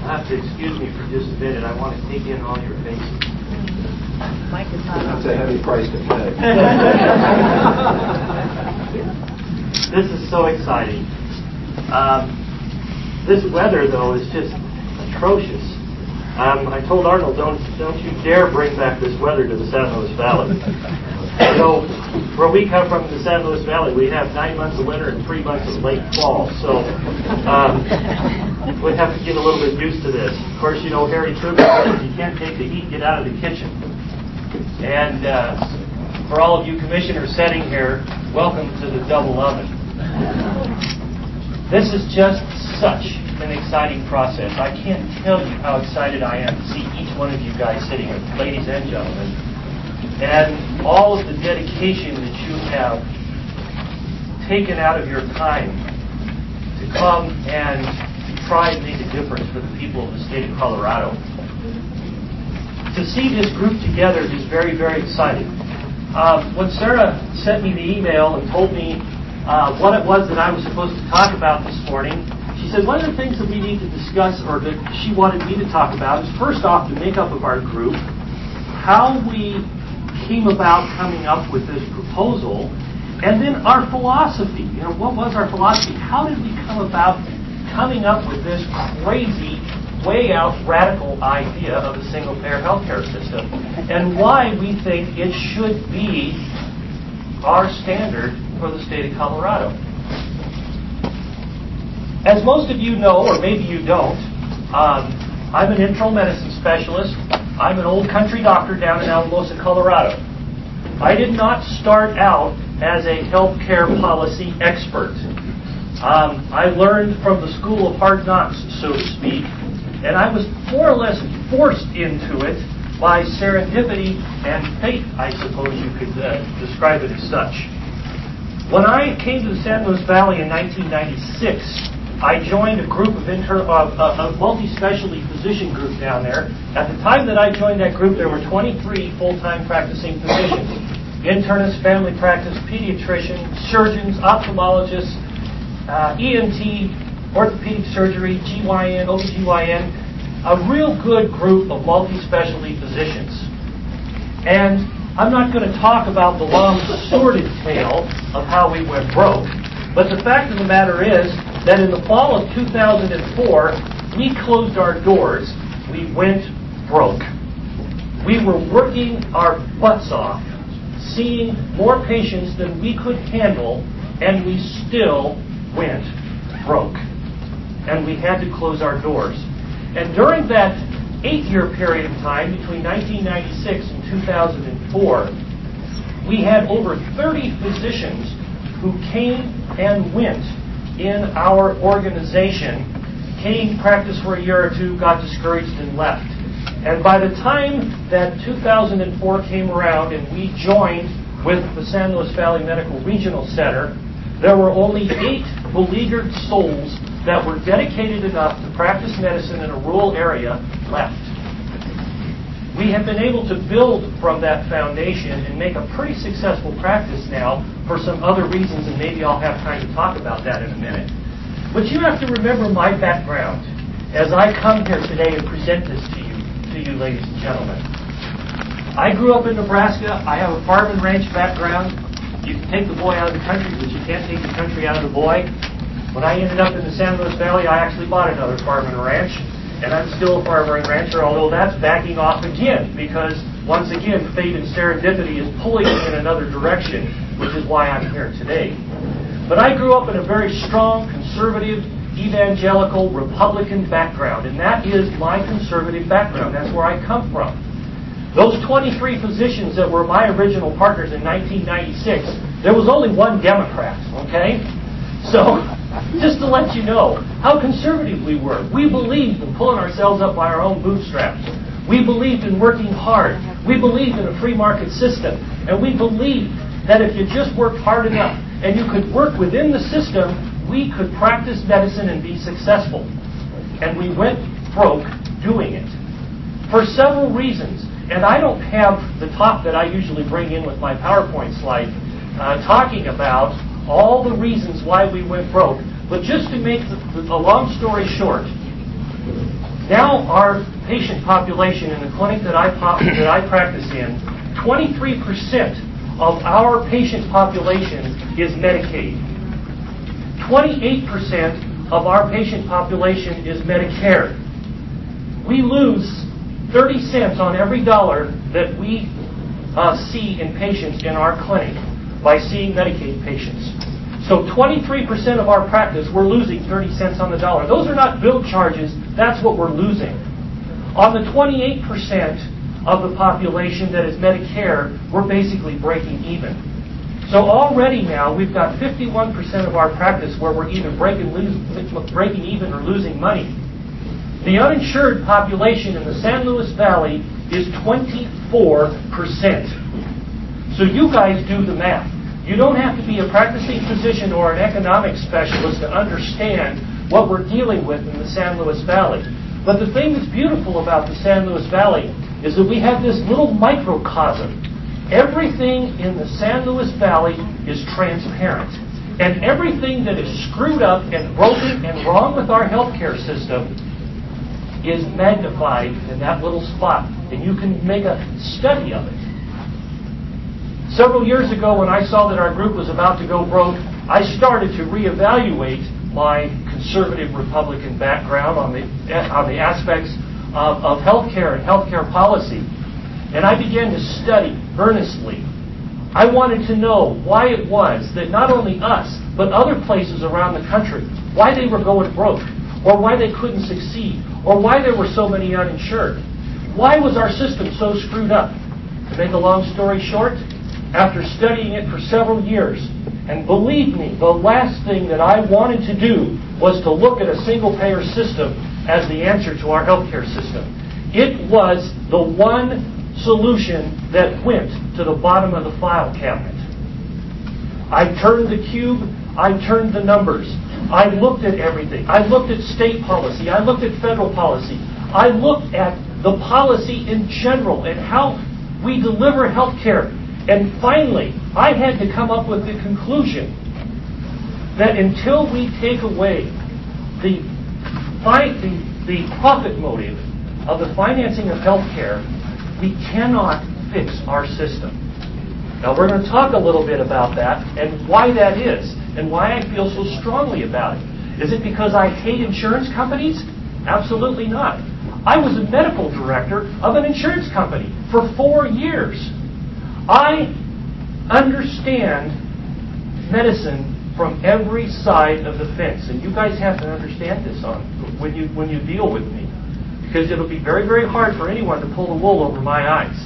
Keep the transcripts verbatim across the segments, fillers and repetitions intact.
have to excuse me for just a minute. I want to take in all your faces. Mike is not. That's a heavy price to pay. This is so exciting. Um, this weather, though, is just atrocious. Um, I told Arnold, don't don't you dare bring back this weather to the San Luis Valley. You know, where we come from in the San Luis Valley, we have nine months of winter and three months of late fall. So um, we have to get a little bit used to this. Of course, you know, Harry Truman says you can't take the heat, get out of the kitchen. And uh, for all of you commissioners sitting here, welcome to the double oven. This is just such an exciting process. I can't tell you how excited I am to see each one of you guys sitting here, ladies and gentlemen. And all of the dedication that you have taken out of your time to come and try and make a difference for the people of the state of Colorado. To see this group together is very, very exciting. Um, when Sarah sent me the email and told me uh, what it was that I was supposed to talk about this morning, she said one of the things that we need to discuss, or that she wanted me to talk about, is first off the makeup of our group, how we came about coming up with this proposal, and then our philosophy. You know, what was our philosophy? How did we come about coming up with this crazy, way out radical idea of a single-payer healthcare system, and why we think it should be our standard for the state of Colorado? As most of you know, or maybe you don't, um, I'm an internal medicine specialist. I'm an old country doctor down in Alamosa, Colorado. I did not start out as a healthcare policy expert. Um, I learned from the school of hard knocks, so to speak, and I was more or less forced into it by serendipity and fate, I suppose you could uh, describe it as such. When I came to the San Luis Valley in nineteen ninety-six, I joined a group of inter- uh, a, a multi-specialty physician group down there. At the time that I joined that group, there were twenty-three full-time practicing physicians. Internists, family practice, pediatricians, surgeons, ophthalmologists, uh, E N T, orthopedic surgery, G Y N, O B G Y N, a real good group of multi-specialty physicians. And I'm not going to talk about the long, sordid tale of how we went broke, but the fact of the matter is that in the fall of two thousand four, we closed our doors. We went broke. We were working our butts off, seeing more patients than we could handle, and we still went broke. And we had to close our doors. And during that eight-year period of time, between nineteen ninety-six and two thousand four, we had over thirty physicians who came and went in our organization, came, practiced for a year or two, got discouraged, and left. And by the time that two thousand four came around and we joined with the San Luis Valley Medical Regional Center, there were only eight beleaguered souls that were dedicated enough to practice medicine in a rural area left. We have been able to build from that foundation and make a pretty successful practice now for some other reasons, and maybe I'll have time to talk about that in a minute. But you have to remember my background as I come here today and present this to you, to you ladies and gentlemen. I grew up in Nebraska. I have a farm and ranch background. You can take the boy out of the country, but you can't take the country out of the boy. When I ended up in the San Luis Valley, I actually bought another farm and ranch. And I'm still a farmer and rancher, although that's backing off again, because once again, fate and serendipity is pulling me in another direction, which is why I'm here today. But I grew up in a very strong, conservative, evangelical, Republican background, and that is my conservative background. That's where I come from. Those twenty-three physicians that were my original partners in nineteen ninety-six, there was only one Democrat, okay? So, just to let you know how conservative we were. We believed in pulling ourselves up by our own bootstraps. We believed in working hard. We believed in a free market system. And we believed that if you just worked hard enough and you could work within the system, we could practice medicine and be successful. And we went broke doing it for several reasons. And I don't have the talk that I usually bring in with my PowerPoint slide uh, talking about all the reasons why we went broke. But just to make the, the, a long story short, Now our patient population in the clinic that I, pop, that I practice in, twenty-three percent of our patient population is Medicaid. twenty-eight percent of our patient population is Medicare. We lose thirty cents on every dollar that we uh, see in patients in our clinic by seeing Medicaid patients. So twenty-three percent of our practice, we're losing thirty cents on the dollar. Those are not bill charges, that's what we're losing. On the twenty-eight percent of the population that is Medicare, we're basically breaking even. So already now, we've got fifty-one percent of our practice where we're either breaking, lose, breaking even or losing money. The uninsured population in the San Luis Valley is twenty-four percent. So you guys do the math. You don't have to be a practicing physician or an economic specialist to understand what we're dealing with in the San Luis Valley. But the thing that's beautiful about the San Luis Valley is that we have this little microcosm. Everything in the San Luis Valley is transparent. And everything that is screwed up and broken and wrong with our healthcare system is magnified in that little spot. And you can make a study of it. Several years ago, when I saw that our group was about to go broke, I started to reevaluate my conservative Republican background on the on the aspects of, of healthcare and healthcare policy. And I began to study earnestly. I wanted to know why it was that not only us, but other places around the country, why they were going broke, or why they couldn't succeed, or why there were so many uninsured. Why was our system so screwed up? To make a long story short, after studying it for several years, and believe me, the last thing that I wanted to do was to look at a single-payer system as the answer to our healthcare system. It was the one solution that went to the bottom of the file cabinet. I turned the cube, I turned the numbers, I looked at everything. I looked at state policy, I looked at federal policy, I looked at the policy in general and how we deliver health care. And finally, I had to come up with the conclusion that until we take away the, the, the profit motive of the financing of healthcare, we cannot fix our system. Now, we're going to talk a little bit about that and why that is and why I feel so strongly about it. Is it because I hate insurance companies? Absolutely not. I was a medical director of an insurance company for four years. I understand medicine from every side of the fence, and you guys have to understand this on when you when you deal with me, because it'll be very, very hard for anyone to pull the wool over my eyes.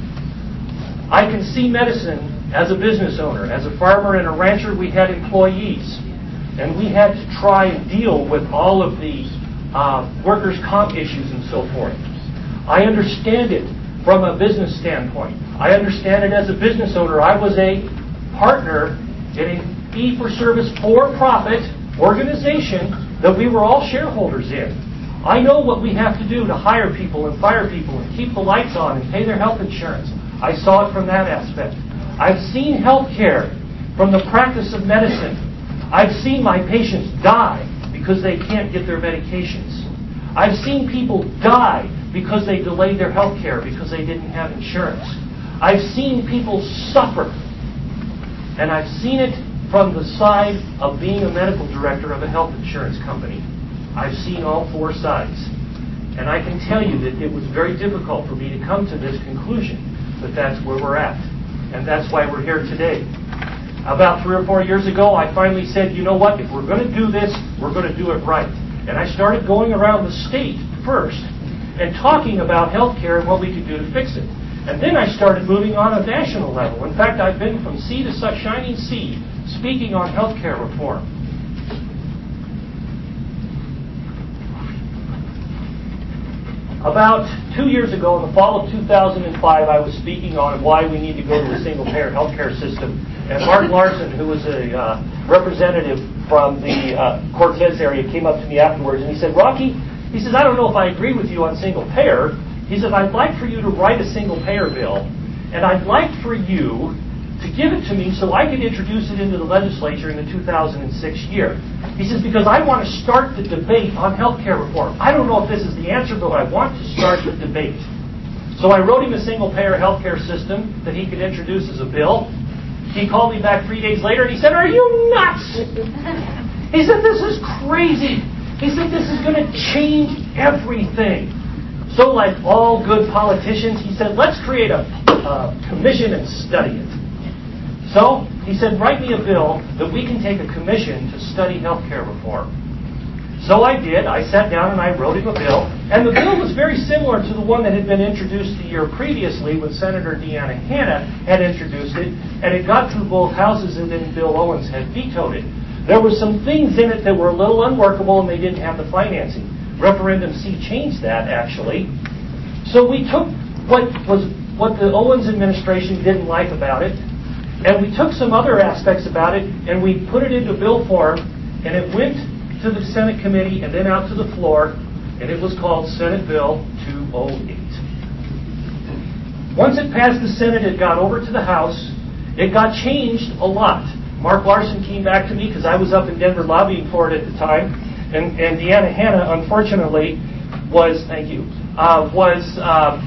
I can see medicine as a business owner. As a farmer and a rancher, we had employees, and we had to try and deal with all of the uh, workers' comp issues and so forth. I understand it from a business standpoint. I understand it as a business owner. I was a partner in a fee-for-service, for-profit organization that we were all shareholders in. I know what we have to do to hire people and fire people and keep the lights on and pay their health insurance. I saw it from that aspect. I've seen health care from the practice of medicine. I've seen my patients die because they can't get their medications. I've seen people die because they delayed their health care because they didn't have insurance. I've seen people suffer. And I've seen it from the side of being a medical director of a health insurance company. I've seen all four sides. And I can tell you that it was very difficult for me to come to this conclusion, that that's where we're at. And that's why we're here today. About three or four years ago, I finally said, you know what, if we're going to do this, we're going to do it right. And I started going around the state first and talking about health care and what we could do to fix it. And then I started moving on a national level. In fact, I've been from sea to shining sea, speaking on health care reform. About two years ago, in the fall of two thousand five, I was speaking on why we need to go to a single-payer healthcare system. And Mark Larson, who was a uh, representative from the uh, Cortez area, came up to me afterwards and he said, Rocky, he says, I don't know if I agree with you on single-payer. He said, I'd like for you to write a single-payer bill, and I'd like for you to give it to me so I could introduce it into the legislature in the two thousand six year. He says, because I want to start the debate on health care reform. I don't know if this is the answer, but I want to start the debate. So I wrote him a single-payer health care system that he could introduce as a bill. He called me back three days later and he said, are you nuts? He said, this is crazy. He said, this is going to change everything. So like all good politicians, he said, let's create a, a commission and study it. So he said, write me a bill that we can take a commission to study health care reform. So I did. I sat down and I wrote him a bill. And the bill was very similar to the one that had been introduced the year previously when Senator Deanna Hanna had introduced it. And it got through both houses and then Bill Owens had vetoed it. There were some things in it that were a little unworkable and they didn't have the financing. Referendum C changed that, actually. So we took what was what the Owens administration didn't like about it, and we took some other aspects about it, and we put it into bill form, and it went to the Senate committee and then out to the floor, and it was called Senate Bill two oh eight. Once it passed the Senate, it got over to the House. It got changed a lot. Mark Larson came back to me because I was up in Denver lobbying for it at the time, and, and Deanna Hanna, unfortunately, was, thank you, uh, was uh,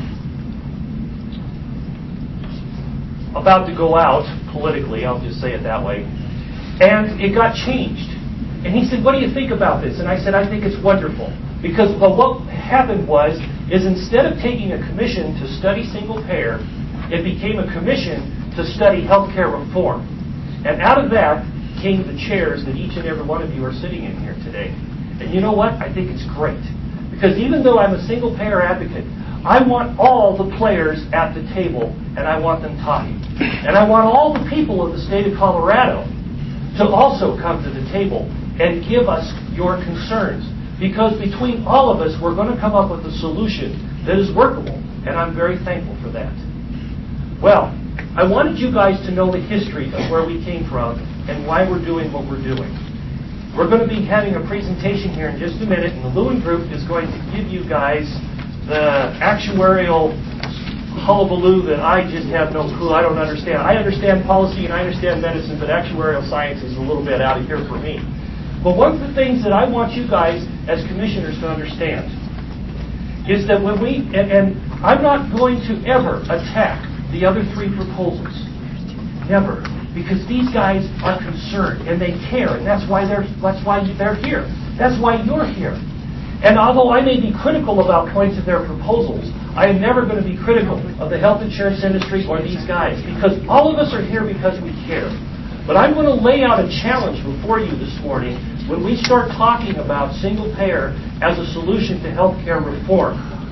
about to go out politically, I'll just say it that way, and it got changed. And he said, what do you think about this? And I said, I think it's wonderful. Because well, what happened was, is instead of taking a commission to study single payer, it became a commission to study health care reform. And out of that came the chairs that each and every one of you are sitting in here today. And you know what? I think it's great. Because even though I'm a single payer advocate, I want all the players at the table, and I want them talking. And I want all the people of the state of Colorado to also come to the table and give us your concerns. Because between all of us, we're going to come up with a solution that is workable. And I'm very thankful for that. Well, I wanted you guys to know the history of where we came from and why we're doing what we're doing. We're going to be having a presentation here in just a minute, and the Lewin Group is going to give you guys the actuarial hullabaloo that I just have no clue. I don't understand. I understand policy and I understand medicine, but actuarial science is a little bit out of here for me. But one of the things that I want you guys as commissioners to understand is that when we, and, and I'm not going to ever attack the other three proposals. Never. Because these guys are concerned and they care, and that's why they're that's why they're here. That's why you're here. And although I may be critical about points of their proposals, I am never going to be critical of the health insurance industry or these guys, because all of us are here because we care. But I'm going to lay out a challenge before you this morning when we start talking about single payer as a solution to health care reform.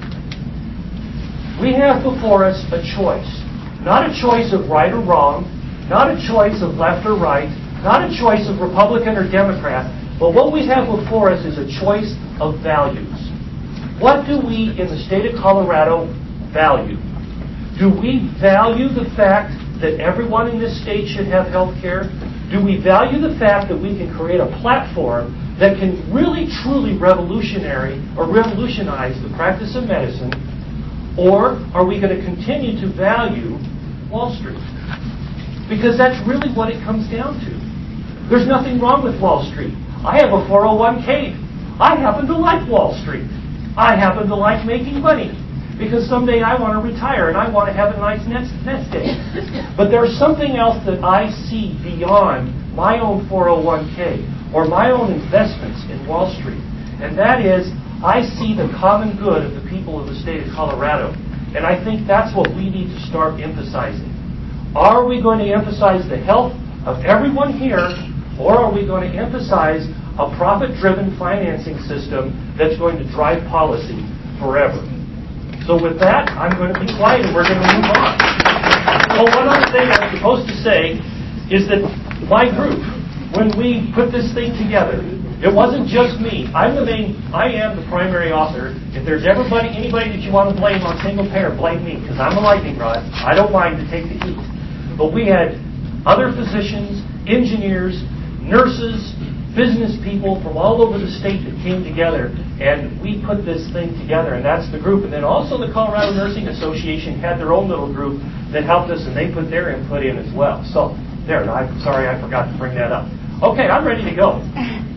We have before us a choice. Not a choice of right or wrong, not a choice of left or right, not a choice of Republican or Democrat, but what we have before us is a choice of values. What do we in the state of Colorado value? Do we value the fact that everyone in this state should have health care? Do we value the fact that we can create a platform that can really, truly revolutionary or revolutionize the practice of medicine? Or are we going to continue to value Wall Street? Because that's really what it comes down to. There's nothing wrong with Wall Street. I have a four oh one k. I happen to like Wall Street. I happen to like making money. Because someday I want to retire and I want to have a nice nest, nest egg. But there's something else that I see beyond my own four oh one k or my own investments in Wall Street. And that is, I see the common good of the people of the state of Colorado. And I think that's what we need to start emphasizing. Are we going to emphasize the health of everyone here, or are we going to emphasize a profit-driven financing system that's going to drive policy forever? So with that, I'm going to be quiet and we're going to move on. Well, one other thing I'm supposed to say is that my group, when we put this thing together, it wasn't just me. I'm the main, I am the primary author. If there's everybody, anybody that you want to blame on single payer, blame me, because I'm a lightning rod. I don't mind to take the heat. But we had other physicians, engineers, nurses, business people from all over the state that came together, and we put this thing together, and that's the group. And then also the Colorado Nursing Association had their own little group that helped us, and they put their input in as well. So there, and I'm sorry I forgot to bring that up. Okay, I'm ready to go.